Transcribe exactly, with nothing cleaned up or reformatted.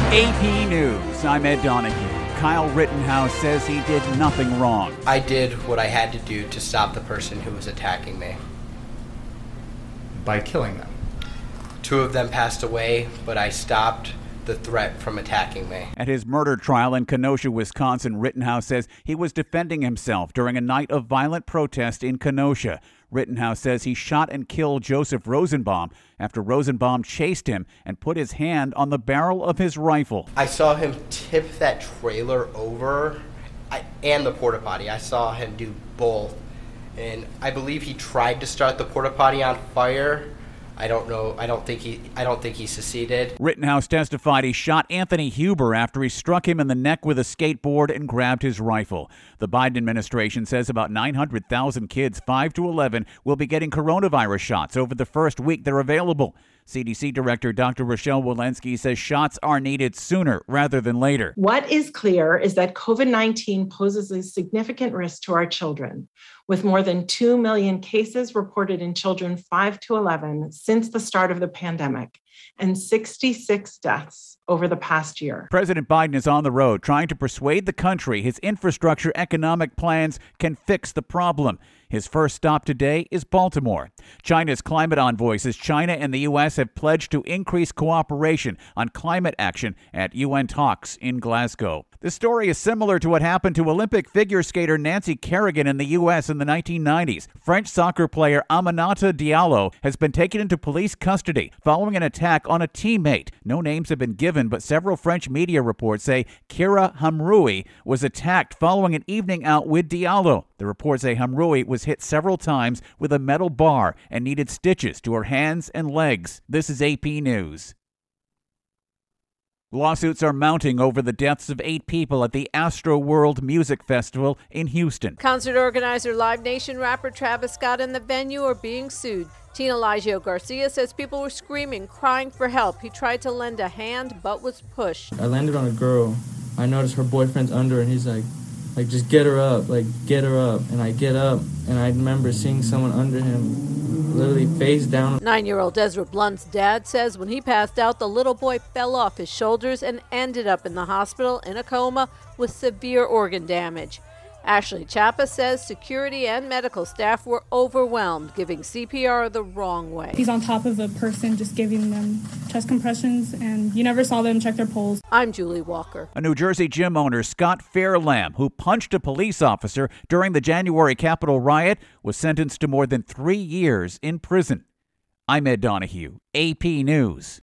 A P News, I'm Ed Donahue. Kyle Rittenhouse says he did nothing wrong. I did what I had to do to stop the person who was attacking me. By killing them? Two of them passed away, but I stopped the threat from attacking me. At his murder trial in Kenosha, Wisconsin, Rittenhouse says he was defending himself during a night of violent protest in Kenosha. Rittenhouse says he shot and killed Joseph Rosenbaum after Rosenbaum chased him and put his hand on the barrel of his rifle. I saw him tip that trailer over I, and the porta potty. I saw him do both. And I believe he tried to start the porta potty on fire. I don't know. I don't think he I don't think he succeeded. Rittenhouse testified he shot Anthony Huber after he struck him in the neck with a skateboard and grabbed his rifle. The Biden administration says about nine hundred thousand kids five to eleven will be getting coronavirus shots over the first week they're available. C D C Director Doctor Rochelle Walensky says shots are needed sooner rather than later. What is clear is that COVID nineteen poses a significant risk to our children, with more than two million cases reported in children five to eleven since the start of the pandemic, and sixty-six deaths over the past year. President Biden is on the road trying to persuade the country his infrastructure economic plans can fix the problem. His first stop today is Baltimore. China's climate envoy says China and the U S have pledged to increase cooperation on climate action at U N talks in Glasgow. This story is similar to what happened to Olympic figure skater Nancy Kerrigan in the U S in the nineteen nineties. French soccer player Aminata Diallo has been taken into police custody following an attack on a teammate. No names have been given, but several French media reports say Kira Hamroui was attacked following an evening out with Diallo. The reports say Hamroui was hit several times with a metal bar and needed stitches to her hands and legs. This is A P News. Lawsuits are mounting over the deaths of eight people at the Astroworld Music Festival in Houston. Concert organizer Live Nation rapper Travis Scott and the venue are being sued. Tina Ligio Garcia says people were screaming, crying for help. He tried to lend a hand but was pushed. I landed on a girl. I noticed her boyfriend's under and he's like, like, just get her up, like, get her up. And I get up, and I remember seeing someone under him, literally face down. Nine-year-old Ezra Blunt's dad says when he passed out, the little boy fell off his shoulders and ended up in the hospital in a coma with severe organ damage. Ashley Chapa says security and medical staff were overwhelmed, giving C P R the wrong way. He's on top of a person just giving them chest compressions, and you never saw them check their pulse. I'm Julie Walker. A New Jersey gym owner, Scott Fairlamb, who punched a police officer during the January Capitol riot, was sentenced to more than three years in prison. I'm Ed Donahue, A P News.